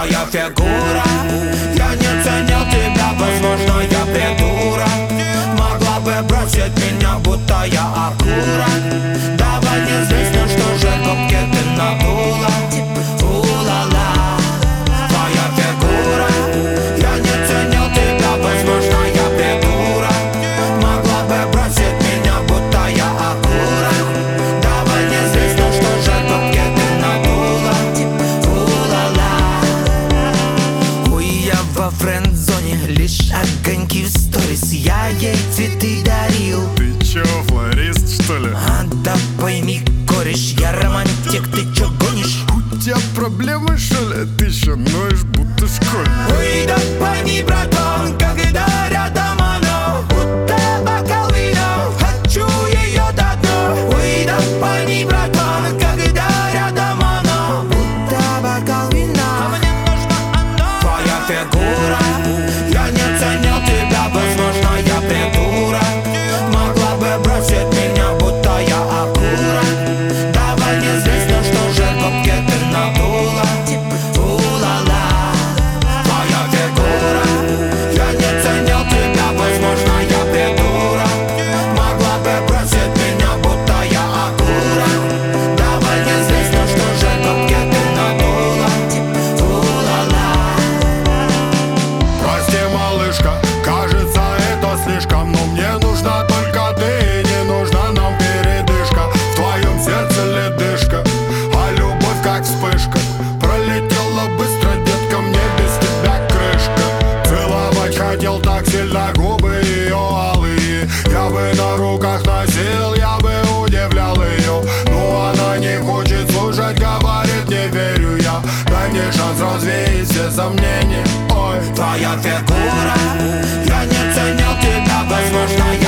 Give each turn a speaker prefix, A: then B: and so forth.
A: Твоя фигура, я не ценил тебя, возможно, я придурок. Могла бы бросить меня, будто я окурок. Давай не здесь, ну что же, губки ты надула. У-ла-ла. Твоя фигура, я не ценил тебя, возможно, я придурок. Могла бы бросить меня, будто я окурок. Давай не здесь, ну что же, губки ты надула. У-ла-ла. Ой, я во френд-зоне, лишь огоньки в сторис. Я ей цветы дарил.
B: Ты чё, флорист, что ли?
A: Да пойми, кореш, я романтик, ты чё гонишь?
B: У тебя проблемы, что ли? Ты ещё ноешь, будто школьник.
A: Ой, да пойми, братан, когда рядом оно, будто бокал вина, хочу её до дна. Ой, да пойми, братан, когда рядом оно, будто бокал вина. Мне нужно оно. Твоя фигура, я не ценил тебя, возможно, я придурок. Могла бы бросить меня, будто я окурок. Давай не здесь, ну что же, губки ты надула. У-ла-ла. Твоя фигура, я не ценил тебя, возможно, я придурок. Могла бы бросить меня, будто я окурок. Давай не здесь, ну что же, губки ты надула. У-ла-ла.
B: Прости, малышка, кажется, это слишком. Но мне нужна только ты, не нужна нам передышка. В твоем сердце ледышка, а любовь как вспышка. Пролетела быстро, детка, мне без тебя крышка. Целовать хотел так сильно губы ее алые. Я бы на руках носил, я бы удивлял ее. Но она не хочет слушать, говорит, не верю я. Дай мне шанс развеять все сомнения. Ой,
A: Твоя фигура, я не ценил тебя, возможно,